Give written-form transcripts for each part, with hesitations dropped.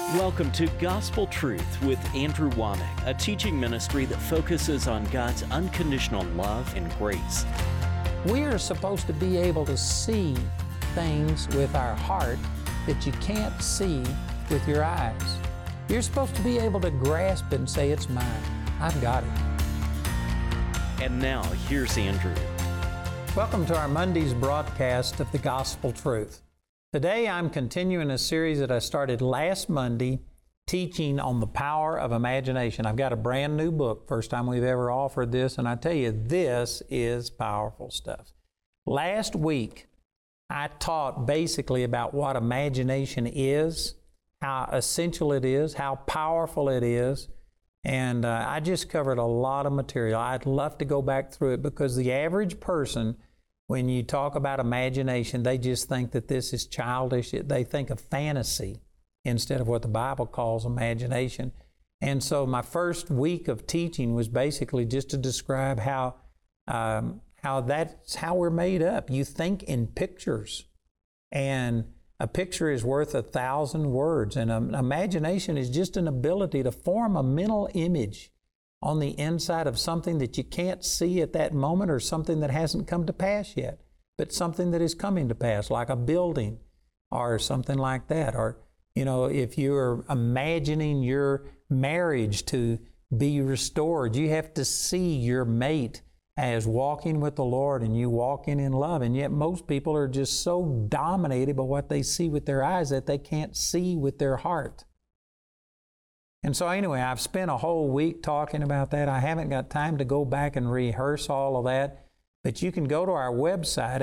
Welcome to Gospel Truth with Andrew Womack, a teaching ministry that focuses on God's unconditional love and grace. We are supposed to be able to see things with our heart that you can't see with your eyes. You're supposed to be able to grasp and say, "It's mine. I've got it." And now, here's Andrew. Welcome to our Monday's broadcast of the Gospel Truth. Today I'm continuing a series that I started last Monday, teaching on the power of imagination. I've got a brand new book, first time we've ever offered this, and I tell you, this is powerful stuff. Last week, I taught basically about what imagination is, how essential it is, how powerful it is, and I just covered a lot of material. I'd love to go back through it because the average person, when you talk about imagination, they just think that this is childish. They think of fantasy instead of what the Bible calls imagination. And so my first week of teaching was basically just to describe how that's how we're made up. You think in pictures, and a picture is worth 1,000 words. And imagination is just an ability to form a mental image on the inside of something that you can't see at that moment, or something that hasn't come to pass yet, but something that is coming to pass, like a building or something like that. Or, you know, if you're imagining your marriage to be restored, you have to see your mate as walking with the Lord and you walking in love. And yet most people are just so dominated by what they see with their eyes that they can't see with their heart. And so anyway, I've spent a whole week talking about that. I haven't got time to go back and rehearse all of that, but you can go to our website,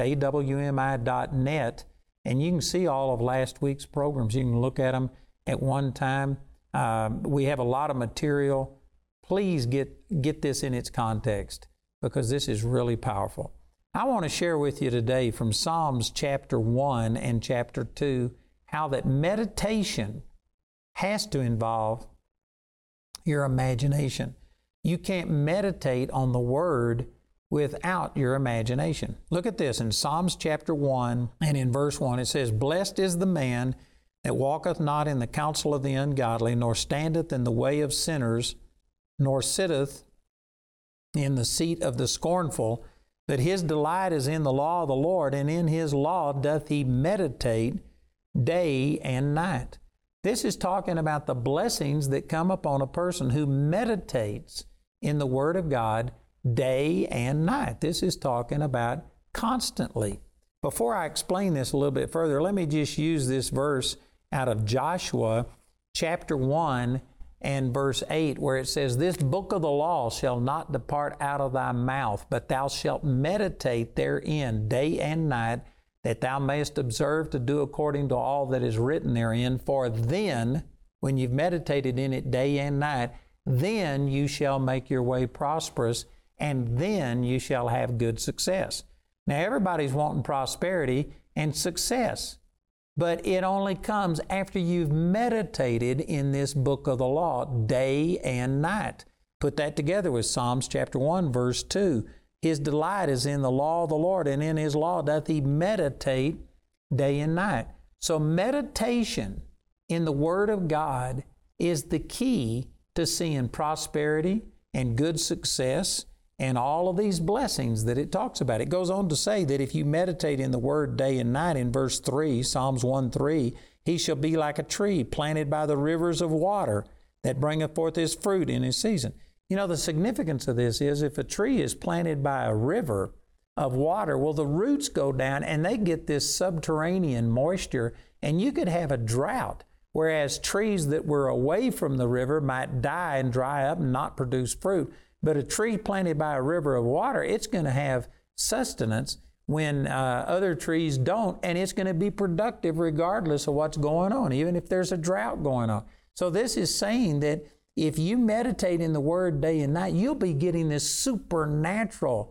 awmi.net, and you can see all of last week's programs. You can look at them at one time. We have a lot of material. Please get this in its context, because this is really powerful. I want to share with you today from Psalms chapter 1 and chapter 2, how that meditation has to involve your imagination. You can't meditate on the Word without your imagination. Look at this in Psalms chapter 1 and in verse 1. It says, "Blessed is the man that walketh not in the counsel of the ungodly, nor standeth in the way of sinners, nor sitteth in the seat of the scornful, but his delight is in the law of the Lord, and in his law doth he meditate day and night." This is talking about the blessings that come upon a person who meditates in the Word of God day and night. This is talking about constantly. Before I explain this a little bit further, let me just use this verse out of Joshua chapter 1 and verse 8, where it says, "This book of the law shall not depart out of thy mouth, but thou shalt meditate therein day and night, that thou mayest observe to do according to all that is written therein. For then," when you've meditated in it day and night, "then you shall make your way prosperous, and then you shall have good success." Now, everybody's wanting prosperity and success, but it only comes after you've meditated in this book of the law day and night. Put that together with Psalms chapter 1, verse 2. "His delight is in the law of the Lord, and in his law doth he meditate day and night." So meditation in the Word of God is the key to seeing prosperity and good success and all of these blessings that it talks about. It goes on to say that if you meditate in the Word day and night, in verse 3, Psalms 1:3, "He shall be like a tree planted by the rivers of water, that bringeth forth his fruit in his season." You know, the significance of this is if a tree is planted by a river of water, well, the roots go down and they get this subterranean moisture, and you could have a drought, whereas trees that were away from the river might die and dry up and not produce fruit. But a tree planted by a river of water, it's going to have sustenance when other trees don't, and it's going to be productive regardless of what's going on, even if there's a drought going on. So this is saying that if you meditate in the Word day and night, you'll be getting this supernatural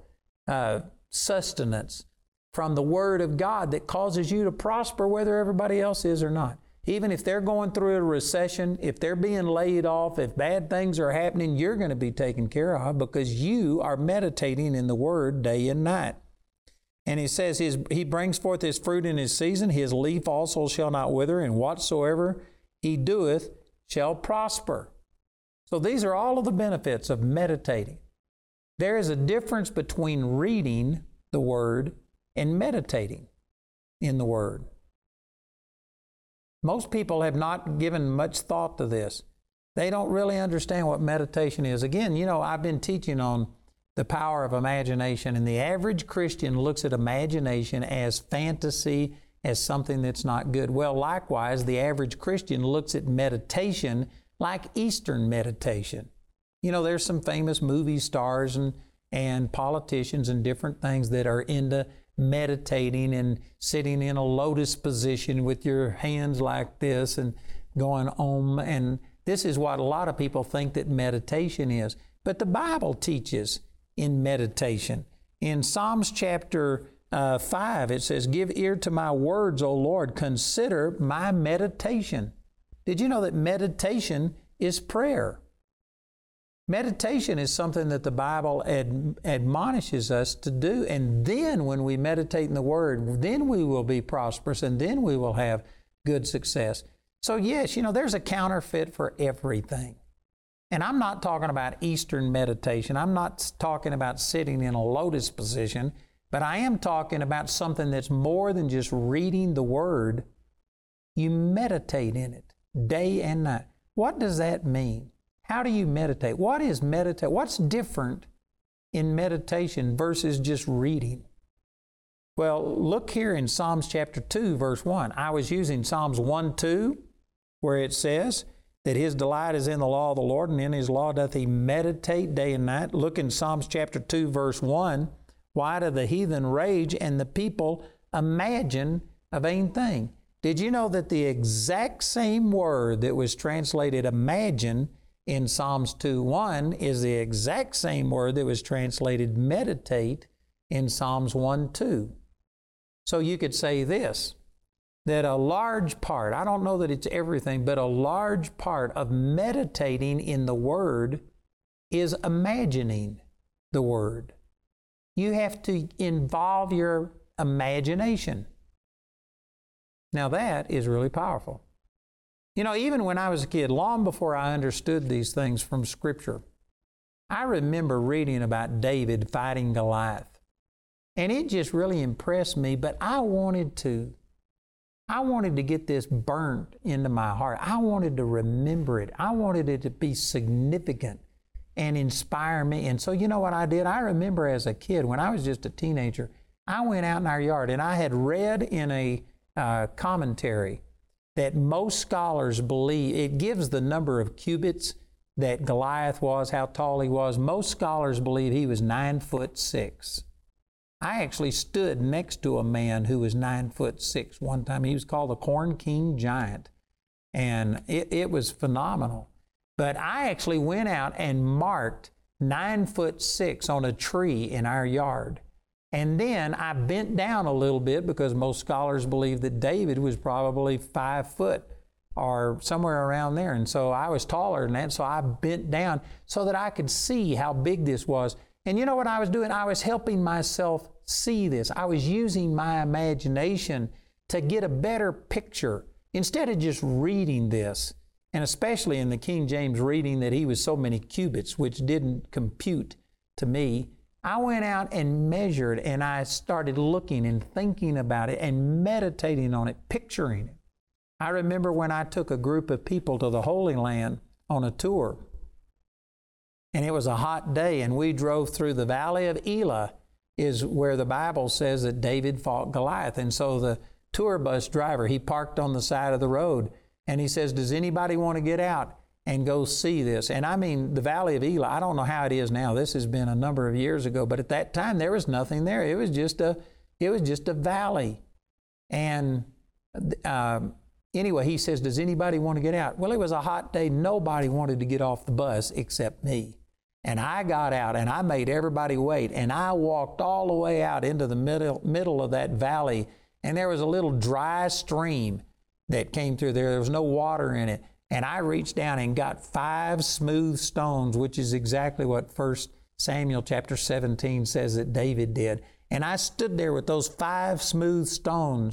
sustenance from the Word of God that causes you to prosper whether everybody else is or not. Even if they're going through a recession, if they're being laid off, if bad things are happening, you're going to be taken care of because you are meditating in the Word day and night. And he says, he brings forth his fruit in his season, his leaf also shall not wither, and whatsoever he doeth shall prosper. So these are all of the benefits of meditating. There is a difference between reading the Word and meditating in the Word. Most people have not given much thought to this. They don't really understand what meditation is. Again, I've been teaching on the power of imagination, and the average Christian looks at imagination as fantasy, as something that's not good. Well, likewise, the average Christian looks at meditation like Eastern meditation. There's some famous movie stars and politicians and different things that are into meditating and sitting in a lotus position with your hands like this and going Om. And this is what a lot of people think that meditation is. But the Bible teaches in meditation. In Psalms chapter 5, it says, "Give ear to my words, O Lord, consider my meditation." Did you know that meditation is prayer? Meditation is something that the Bible admonishes us to do. And then when we meditate in the Word, then we will be prosperous and then we will have good success. So yes, there's a counterfeit for everything. And I'm not talking about Eastern meditation. I'm not talking about sitting in a lotus position, but I am talking about something that's more than just reading the Word. You meditate in it day and night. What does that mean? How do you meditate? What is meditate? What's different in meditation versus just reading? Well, look here in Psalms chapter 2, verse 1. I was using Psalms 1:2, where it says that his delight is in the law of the Lord, and in his law doth he meditate day and night. Look in Psalms chapter 2, verse 1. Why do the heathen rage and the people imagine a vain thing? Did you know that the exact same word that was translated imagine in Psalms 2:1 is the exact same word that was translated meditate in Psalms 1:2? So you could say this, that a large part, I don't know that it's everything, but a large part of meditating in the Word is imagining the Word. You have to involve your imagination. Now that is really powerful. Even when I was a kid, long before I understood these things from Scripture, I remember reading about David fighting Goliath. And it just really impressed me, but I wanted to get this burnt into my heart. I wanted to remember it. I wanted it to be significant and inspire me. And so you know what I did? I remember as a kid, when I was just a teenager, I went out in our yard and I had read in a commentary that most scholars believe, it gives the number of cubits that Goliath was, how tall he was. Most scholars believe he was 9'6". I actually stood next to a man who was 9'6" one time. He was called the Corn King Giant. And it was phenomenal. But I actually went out and marked 9'6" on a tree in our yard. And then I bent down a little bit because most scholars believe that David was probably 5 foot or somewhere around there. And so I was taller than that, so I bent down so that I could see how big this was. And you know what I was doing? I was helping myself see this. I was using my imagination to get a better picture instead of just reading this. And especially in the King James reading that he was so many cubits, which didn't compute to me. I went out and measured, and I started looking and thinking about it and meditating on it, picturing it. I remember when I took a group of people to the Holy Land on a tour, and it was a hot day, and we drove through the Valley of Elah, is where the Bible says that David fought Goliath. And so the tour bus driver, he parked on the side of the road, and he says, "Does anybody want to get out and go see this?" And I mean, the Valley of Elah, I don't know how it is now. This has been a number of years ago, but at that time there was nothing there. It was just a valley. And anyway, he says, "Does anybody want to get out?" Well, it was a hot day. Nobody wanted to get off the bus except me. And I got out and I made everybody wait. And I walked all the way out into the middle of that valley. And there was a little dry stream that came through there. There was no water in it. And I reached down and got 5 smooth stones, which is exactly what 1 Samuel chapter 17 says that David did. And I stood there with those 5 smooth stones.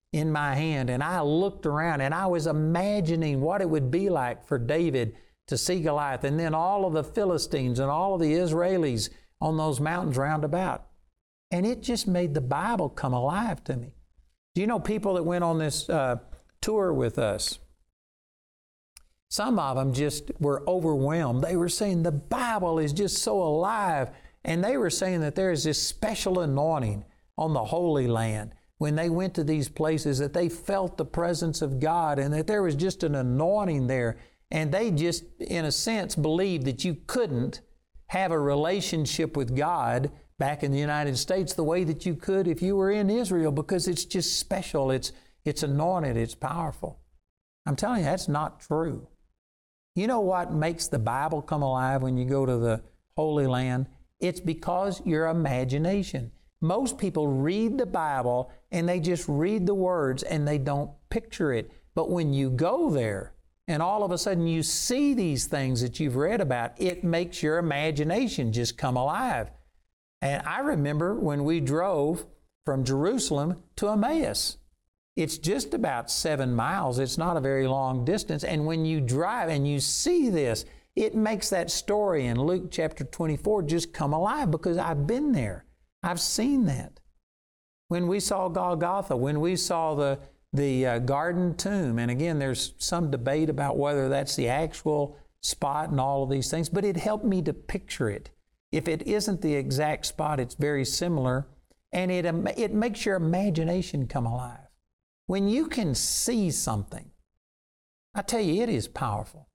in my hand, and I looked around and I was imagining what it would be like for David to see Goliath, and then all of the Philistines and all of the Israelis on those mountains round about. And it just made the Bible come alive to me. Do you know people that went on this tour with us? Some of them just were overwhelmed. They were saying the Bible is just so alive. And they were saying that there is this special anointing on the Holy Land when they went to these places, that they felt the presence of God and that there was just an anointing there. And they just, in a sense, believed that you couldn't have a relationship with God back in the United States the way that you could if you were in Israel, because it's just special. It's anointed. It's powerful. I'm telling you, that's not true. You know what makes the Bible come alive when you go to the Holy Land? It's because your imagination. Most people read the Bible and they just read the words and they don't picture it. But when you go there and all of a sudden you see these things that you've read about, it makes your imagination just come alive. And I remember when we drove from Jerusalem to Emmaus. It's just about 7 miles. It's not a very long distance. And when you drive and you see this, it makes that story in Luke chapter 24 just come alive, because I've been there. I've seen that. When we saw Golgotha, when we saw the garden tomb, and again, there's some debate about whether that's the actual spot and all of these things, but it helped me to picture it. If it isn't the exact spot, it's very similar, and it makes your imagination come alive. When you can see something, I tell you, it is powerful.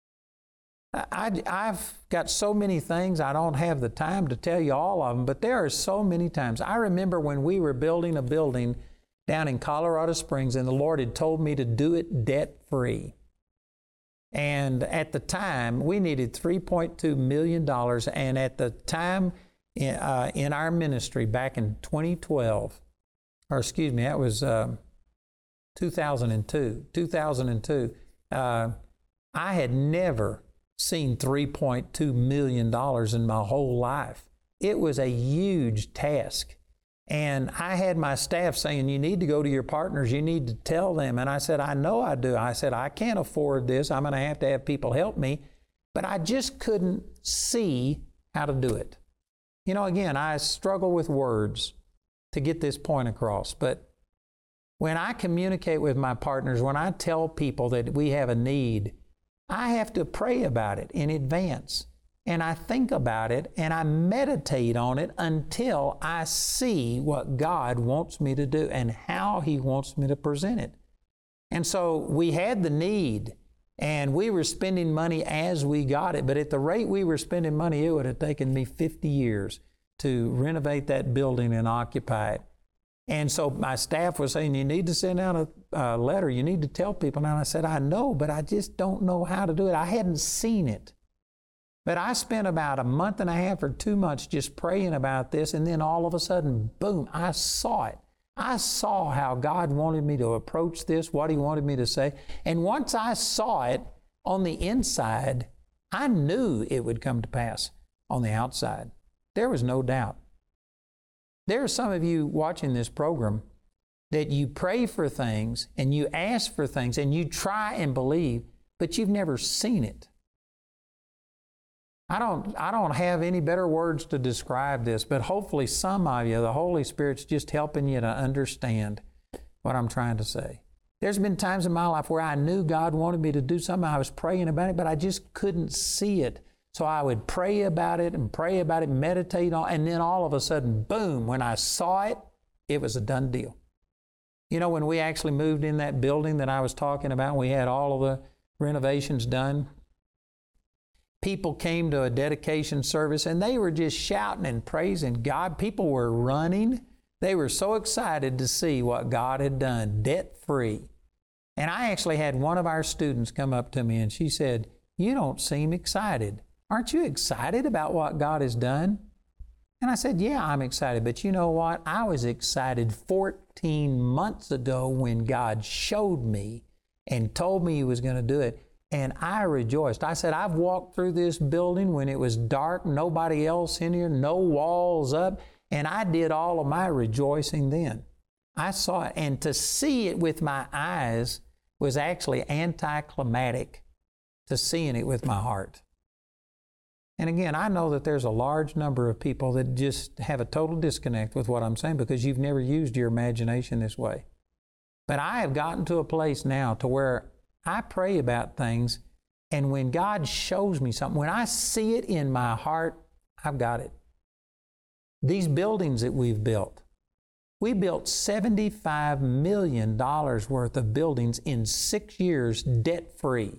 I've got so many things, I don't have the time to tell you all of them, but there are so many times. I remember when we were building a building down in Colorado Springs, and the Lord had told me to do it debt-free. And at the time, we needed $3.2 million, and at the time in our ministry back in 2012, or excuse me, that was 2002, I had never seen $3.2 million in my whole life. It was a huge task. And I had my staff saying, you need to go to your partners, you need to tell them. And I said, I know I do. I said, I can't afford this. I'm going to have people help me. But I just couldn't see how to do it. You know, again, I struggle with words to get this point across. But when I communicate with my partners, when I tell people that we have a need, I have to pray about it in advance. And I think about it and I meditate on it until I see what God wants me to do and how He wants me to present it. And so we had the need and we were spending money as we got it. But at the rate we were spending money, it would have taken me 50 years to renovate that building and occupy it. And so my staff was saying, you need to send out a letter. You need to tell people. And I said, I know, but I just don't know how to do it. I hadn't seen it. But I spent about a month and a half or 2 months just praying about this. And then all of a sudden, boom, I saw it. I saw how God wanted me to approach this, what He wanted me to say. And once I saw it on the inside, I knew it would come to pass on the outside. There was no doubt. There are some of you watching this program that you pray for things and you ask for things and you try and believe, but you've never seen it. I don't have any better words to describe this, but hopefully some of you, the Holy Spirit's just helping you to understand what I'm trying to say. There's been times in my life where I knew God wanted me to do something. I was praying about it, but I just couldn't see it. So I would pray about it, meditate on it, and then all of a sudden, boom, when I saw it, it was a done deal. You know, when we actually moved in that building that I was talking about, we had all of the renovations done. People came to a dedication service and they were just shouting and praising God. People were running. They were so excited to see what God had done, debt-free. And I actually had one of our students come up to me and she said, you don't seem excited. Aren't you excited about what God has done? And I said, yeah, I'm excited. But you know what? I was excited 14 months ago when God showed me and told me He was going to do it. And I rejoiced. I said, I've walked through this building when it was dark, nobody else in here, no walls up, and I did all of my rejoicing then. I saw it. And to see it with my eyes was actually anticlimactic to seeing it with my heart. And again, I know that there's a large number of people that just have a total disconnect with what I'm saying because you've never used your imagination this way. But I have gotten to a place now to where I pray about things, and when God shows me something, when I see it in my heart, I've got it. These buildings that we built $75 million worth of buildings in 6 years debt-free.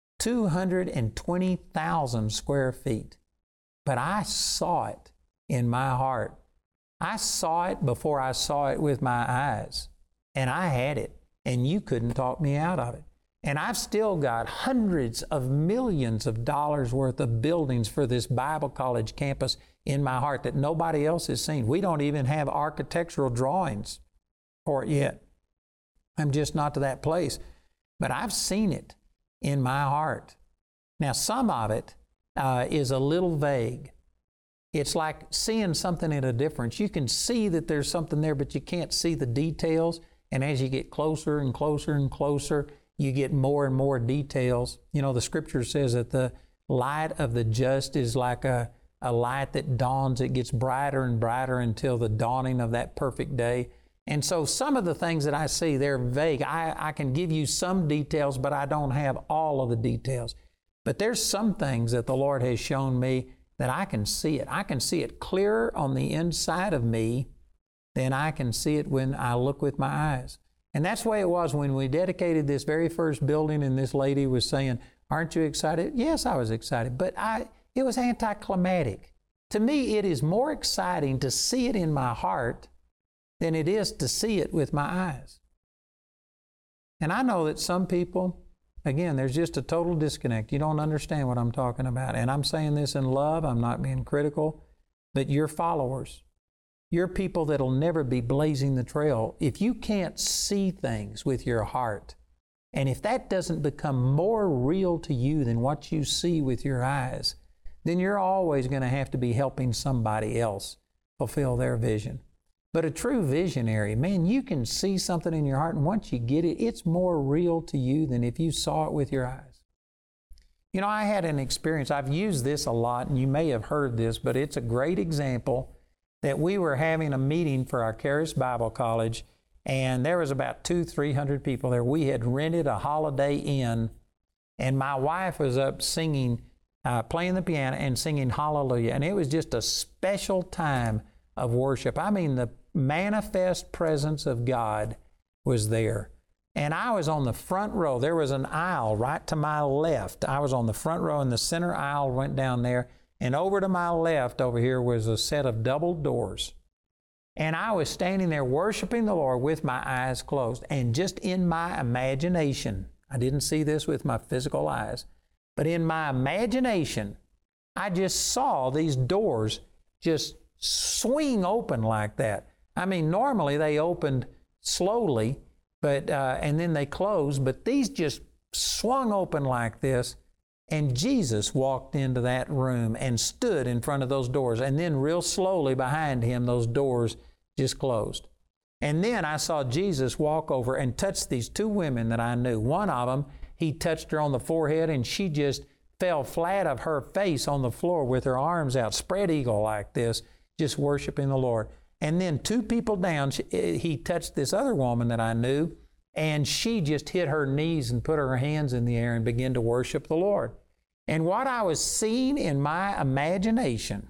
220,000 square feet. But I saw it in my heart. I saw it before I saw it with my eyes. And I had it. And you couldn't talk me out of it. And I've still got hundreds of millions of dollars worth of buildings for this Bible college campus in my heart that nobody else has seen. We don't even have architectural drawings for it yet. I'm just not to that place. But I've seen it in my heart. Now, some of it is a little vague. It's like seeing something at a difference. You can see that there's something there, but you can't see the details. And as you get closer and closer and closer, you get more and more details. You know, the Scripture says that the light of the just is like a light that dawns. It gets brighter and brighter until the dawning of that perfect day. And so some of the things that I see, they're vague. I can give you some details, but I don't have all of the details. But there's some things that the Lord has shown me that I can see it. I can see it clearer on the inside of me than I can see it when I look with my eyes. And that's the way it was when we dedicated this very first building, and this lady was saying, "Aren't you excited?" Yes, I was excited, but it was anticlimactic. To me, it is more exciting to see it in my heart than it is to see it with my eyes. And I know that some people, again, there's just a total disconnect. You don't understand what I'm talking about. And I'm saying this in love. I'm not being critical. But you're followers. You're people that'll never be blazing the trail. If you can't see things with your heart, and if that doesn't become more real to you than what you see with your eyes, then you're always going to have to be helping somebody else fulfill their vision. But a true visionary, man, you can see something in your heart, and once you get it, it's more real to you than if you saw it with your eyes. You know, I had an experience. I've used this a lot, and you may have heard this, but it's a great example that we were having a meeting for our Charis Bible College, and there was about 200-300 people there. We had rented a Holiday Inn, and my wife was up singing, playing the piano and singing Hallelujah, and it was just a special time of worship. I mean, the manifest presence of God was there. And I was on the front row. There was an aisle right to my left. I was on the front row, and the center aisle went down there. And over to my left over here was a set of double doors. And I was standing there worshiping the Lord with my eyes closed. And just in my imagination, I didn't see this with my physical eyes, but in my imagination, I just saw these doors just swing open like that. I mean, normally they opened slowly, but and then they closed, but these just swung open like this, and Jesus walked into that room and stood in front of those doors, and then real slowly behind him, those doors just closed. And then I saw Jesus walk over and touch these two women that I knew. One of them, he touched her on the forehead, and she just fell flat of her face on the floor with her arms out, spread eagle like this, just worshiping the Lord. And then two people down, he touched this other woman that I knew, and she just hit her knees and put her hands in the air and began to worship the Lord. And what I was seeing in my imagination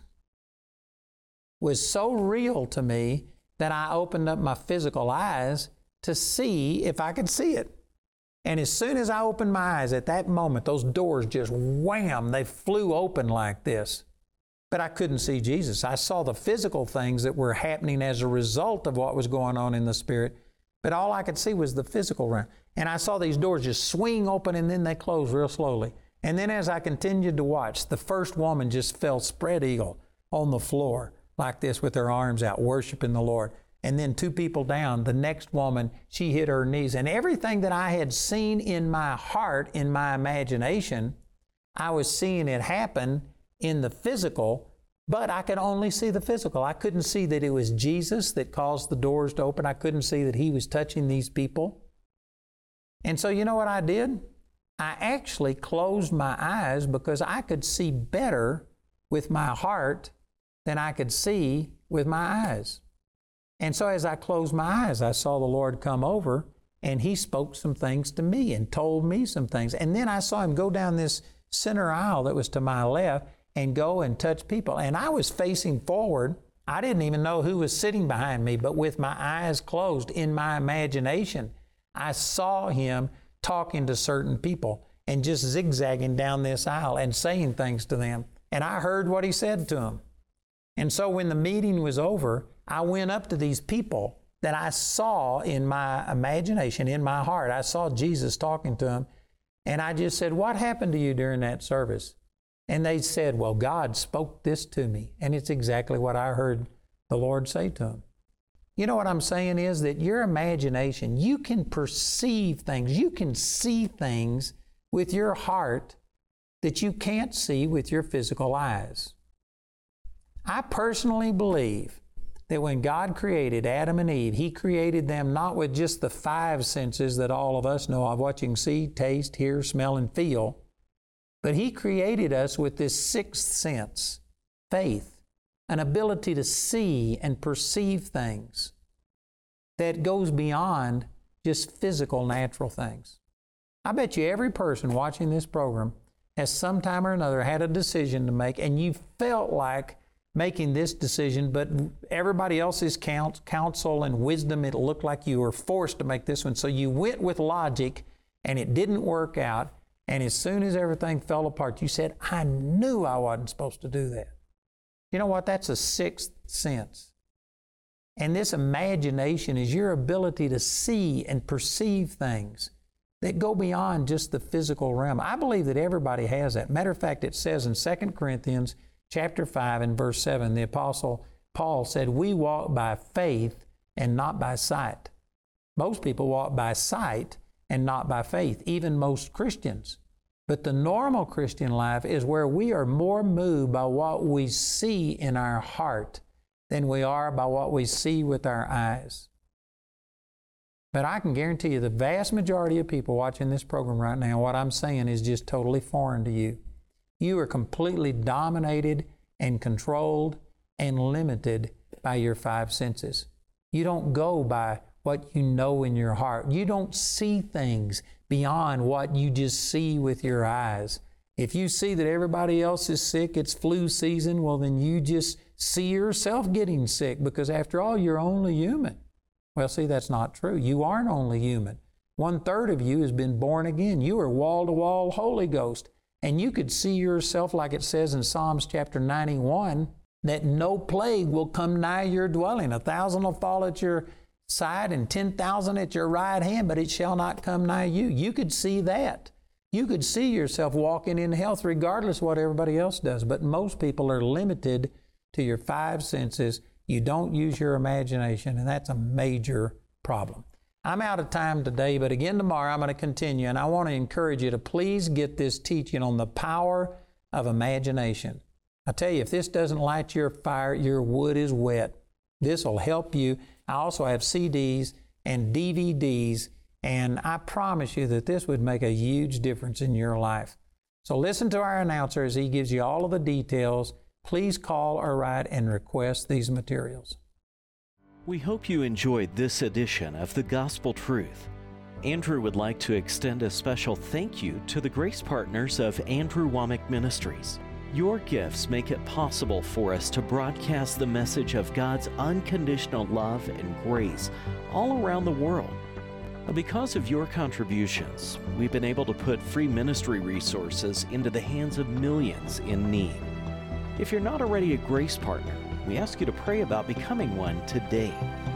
was so real to me that I opened up my physical eyes to see if I could see it. And as soon as I opened my eyes at that moment, those doors just wham, they flew open like this. But I couldn't see Jesus. I saw the physical things that were happening as a result of what was going on in the Spirit, but all I could see was the physical realm. And I saw these doors just swing open, and then they closed real slowly. And then as I continued to watch, the first woman just fell spread eagle on the floor like this with her arms out, worshiping the Lord. And then two people down, the next woman, she hit her knees. And everything that I had seen in my heart, in my imagination, I was seeing it happen in the physical, But I could only see the physical. I couldn't see that it was Jesus that caused the doors to open. I couldn't see that He was touching these people. And so you know what I did? I actually closed my eyes because I could see better with my heart than I could see with my eyes. And so as I closed my eyes, I saw the Lord come over, and He spoke some things to me and told me some things. And then I saw Him go down this center aisle that was to my left and go and touch people. And I was facing forward. I didn't even know who was sitting behind me, but with my eyes closed in my imagination, I saw Him talking to certain people and just zigzagging down this aisle and saying things to them. And I heard what He said to them. And so when the meeting was over, I went up to these people that I saw in my imagination, in my heart. I saw Jesus talking to them. And I just said, "What happened to you during that service?" And they said, "Well, God spoke this to me." And it's exactly what I heard the Lord say to them. You know what I'm saying is that your imagination, you can perceive things, you can see things with your heart that you can't see with your physical eyes. I personally believe that when God created Adam and Eve, He created them not with just the 5 senses that all of us know of, what you can see, taste, hear, smell, and feel, but He created us with this 6th sense, faith, an ability to see and perceive things that goes beyond just physical, natural things. I bet you every person watching this program has sometime or another had a decision to make, and you felt like making this decision, but everybody else's counsel and wisdom, it looked like you were forced to make this one. So you went with logic, and it didn't work out. And as soon as everything fell apart, you said, "I knew I wasn't supposed to do that." You know what? That's a 6th sense. And this imagination is your ability to see and perceive things that go beyond just the physical realm. I believe that everybody has that. Matter of fact, it says in 2 Corinthians chapter 5 and verse 7, the Apostle Paul said, "We walk by faith and not by sight." Most people walk by sight and not by faith, even most Christians. But the normal Christian life is where we are more moved by what we see in our heart than we are by what we see with our eyes. But I can guarantee you the vast majority of people watching this program right now, what I'm saying is just totally foreign to you. You are completely dominated and controlled and limited by your 5 senses. You don't go by what you know in your heart. You don't see things beyond what you just see with your eyes. If you see that everybody else is sick, it's flu season, well, then you just see yourself getting sick, because after all, you're only human. Well, see, that's not true. You aren't only human. 1/3 of you has been born again. You are wall-to-wall Holy Ghost. And you could see yourself, like it says in Psalms chapter 91, that no plague will come nigh your dwelling. 1,000 will fall at your side and 10,000 at your right hand, but it shall not come nigh you. You could see that. You could see yourself walking in health regardless of what everybody else does. But most people are limited to your 5 senses. You don't use your imagination, and that's a major problem. I'm out of time today, but again tomorrow I'm going to continue, and I want to encourage you to please get this teaching on the power of imagination. I tell you, if this doesn't light your fire, your wood is wet. This will help you. I also have CDs and DVDs, and I promise you that this would make a huge difference in your life. So listen to our announcer as he gives you all of the details. Please call or write and request these materials. We hope you enjoyed this edition of The Gospel Truth. Andrew would like to extend a special thank you to the grace partners of Andrew Wommack Ministries. Your gifts make it possible for us to broadcast the message of God's unconditional love and grace all around the world. Because of your contributions, we've been able to put free ministry resources into the hands of millions in need. If you're not already a grace partner, we ask you to pray about becoming one today.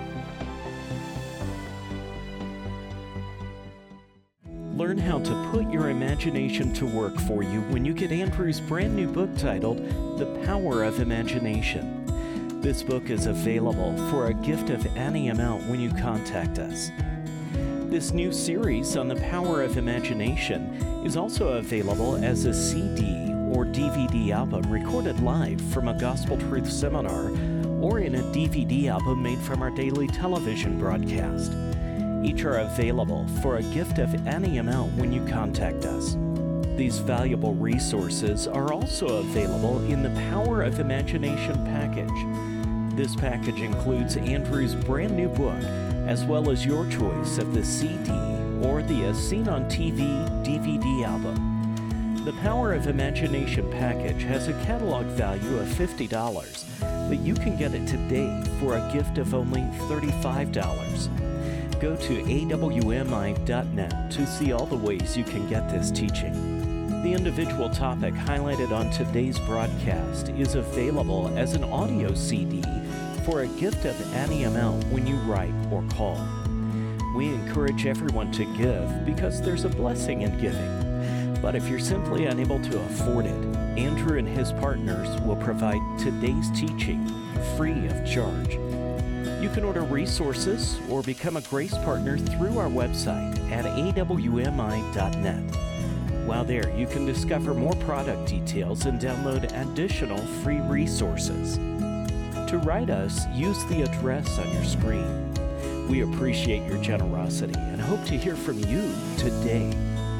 Learn how to put your imagination to work for you when you get Andrew's brand new book titled The Power of Imagination. This book is available for a gift of any amount when you contact us. This new series on the power of imagination is also available as a CD or DVD album recorded live from a Gospel Truth seminar, or in a DVD album made from our daily television broadcast. Each are available for a gift of any amount when you contact us. These valuable resources are also available in the Power of Imagination package. This package includes Andrew's brand new book, as well as your choice of the CD or the As Seen on TV DVD album. The Power of Imagination package has a catalog value of $50, but you can get it today for a gift of only $35. Go to awmi.net to see all the ways you can get this teaching. The individual topic highlighted on today's broadcast is available as an audio CD for a gift of any amount when you write or call. We encourage everyone to give because there's a blessing in giving. But if you're simply unable to afford it, Andrew and his partners will provide today's teaching free of charge. You can order resources or become a Grace Partner through our website at awmi.net. While there, you can discover more product details and download additional free resources. To write us, use the address on your screen. We appreciate your generosity and hope to hear from you today.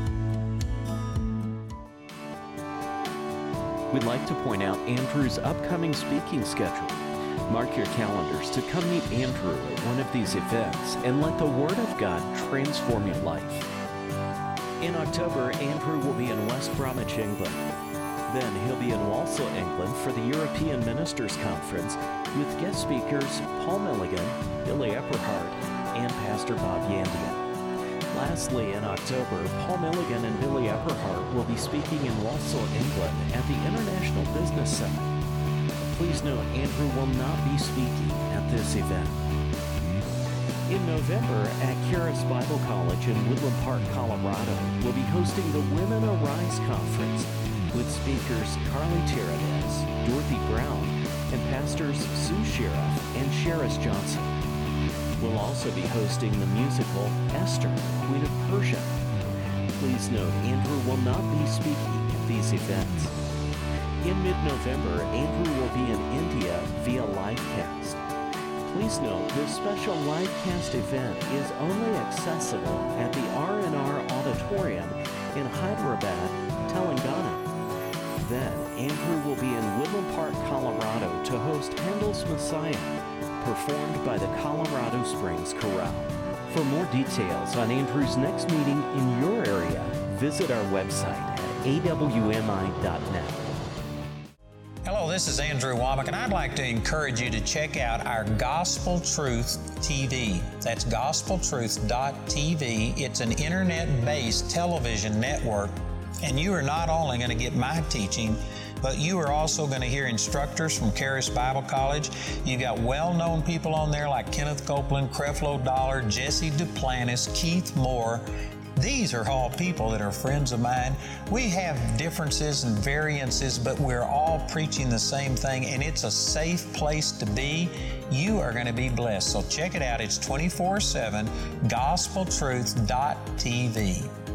We'd like to point out Andrew's upcoming speaking schedule. Mark your calendars to come meet Andrew at one of these events and let the Word of God transform your life. In October, Andrew will be in West Bromwich, England. Then he'll be in Walsall, England for the European Ministers Conference with guest speakers Paul Milligan, Billy Epperhart, and Pastor Bob Yandian. Lastly, in October, Paul Milligan and Billy Epperhart will be speaking in Walsall, England at the International Business Summit. Please note, Andrew will not be speaking at this event. In November, at Charis Bible College in Woodland Park, Colorado, we'll be hosting the Women Arise Conference with speakers Carly Terradez, Dorothy Brown, and pastors Sue Sheriff and Sheris Johnson. We'll also be hosting the musical Esther, Queen of Persia. Please note, Andrew will not be speaking at these events. In mid-November, Andrew will be in India via livecast. Please note, this special livecast event is only accessible at the R&R Auditorium in Hyderabad, Telangana. Then, Andrew will be in Woodland Park, Colorado to host Handel's Messiah, performed by the Colorado Springs Chorale. For more details on Andrew's next meeting in your area, visit our website at awmi.net. Hello, this is Andrew Womack, and I'd like to encourage you to check out our Gospel Truth TV. That's gospeltruth.tv. It's an internet-based television network, and you are not only going to get my teaching, but you are also going to hear instructors from Charis Bible College. You've got well-known people on there like Kenneth Copeland, Creflo Dollar, Jesse Duplantis, Keith Moore. These are all people that are friends of mine. We have differences and variances, but we're all preaching the same thing, and it's a safe place to be. You are going to be blessed. So check it out. It's 24/7, gospeltruth.tv.